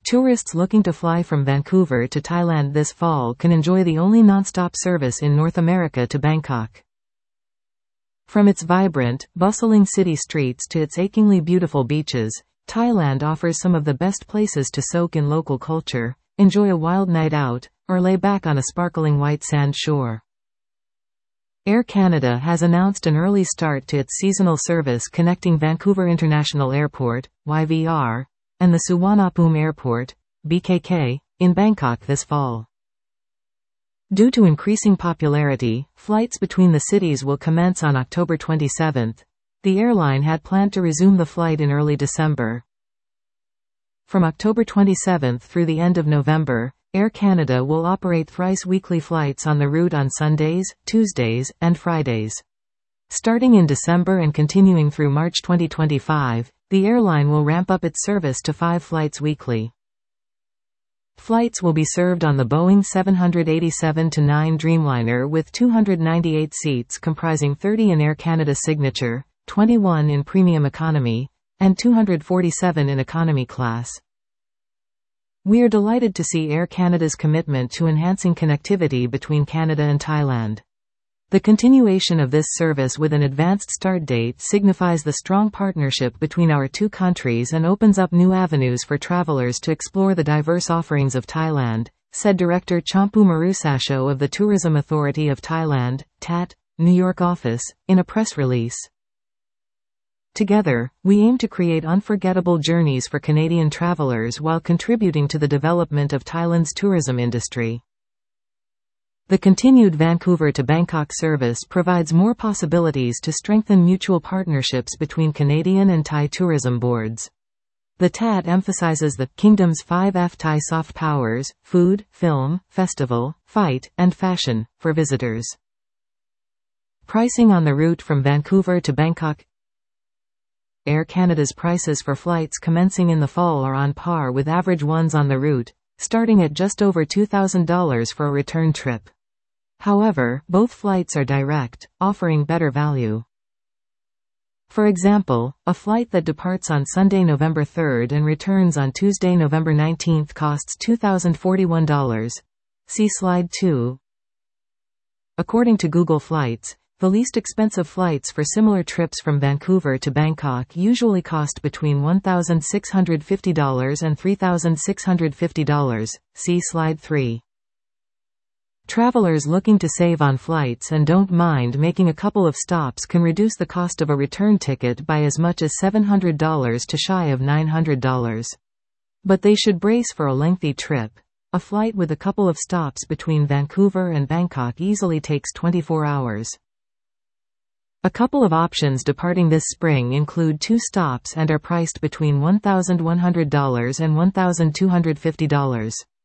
Tourists looking to fly from Vancouver to Thailand this fall can enjoy the only non-stop service in North America to Bangkok. From its vibrant, bustling city streets to its achingly beautiful beaches, Thailand offers some of the best places to soak in local culture, enjoy a wild night out, or lay back on a sparkling white sand shore. Air Canada has announced an early start to its seasonal service connecting Vancouver International Airport, YVR, and the Suvarnabhumi Airport, BKK, in Bangkok this fall. Due to increasing popularity, flights between the cities will commence on October 27. The airline had planned to resume the flight in early December. From October 27 through the end of November, Air Canada will operate thrice weekly flights on the route on Sundays, Tuesdays, and Fridays. Starting in December and continuing through March 2025, the airline will ramp up its service to 5 flights weekly. Flights will be served on the Boeing 787-9 Dreamliner with 298 seats comprising 30 in Air Canada Signature, 21 in Premium Economy, and 247 in Economy Class. We are delighted to see Air Canada's commitment to enhancing connectivity between Canada and Thailand. The continuation of this service with an advanced start date signifies the strong partnership between our two countries and opens up new avenues for travelers to explore the diverse offerings of Thailand, said Director Champu Marusasho of the Tourism Authority of Thailand, TAT, New York office, in a press release. Together, we aim to create unforgettable journeys for Canadian travelers while contributing to the development of Thailand's tourism industry. The continued Vancouver to Bangkok service provides more possibilities to strengthen mutual partnerships between Canadian and Thai tourism boards. The TAT emphasizes the Kingdom's 5F Thai soft powers: food, film, festival, fight, and fashion, for visitors. Pricing on the route from Vancouver to Bangkok. Air Canada's prices for flights commencing in the fall are on par with average ones on the route, starting at just over $2,000 for a return trip. However, both flights are direct, offering better value. For example, a flight that departs on Sunday, November 3 and returns on Tuesday, November 19 costs $2,041. See Slide 2. According to Google Flights, the least expensive flights for similar trips from Vancouver to Bangkok usually cost between $1,650 and $3,650. See Slide 3. Travelers looking to save on flights and don't mind making a couple of stops can reduce the cost of a return ticket by as much as $700 to shy of $900. But they should brace for a lengthy trip. A flight with a couple of stops between Vancouver and Bangkok easily takes 24 hours. A couple of options departing this spring include 2 stops and are priced between $1,100 and $1,250.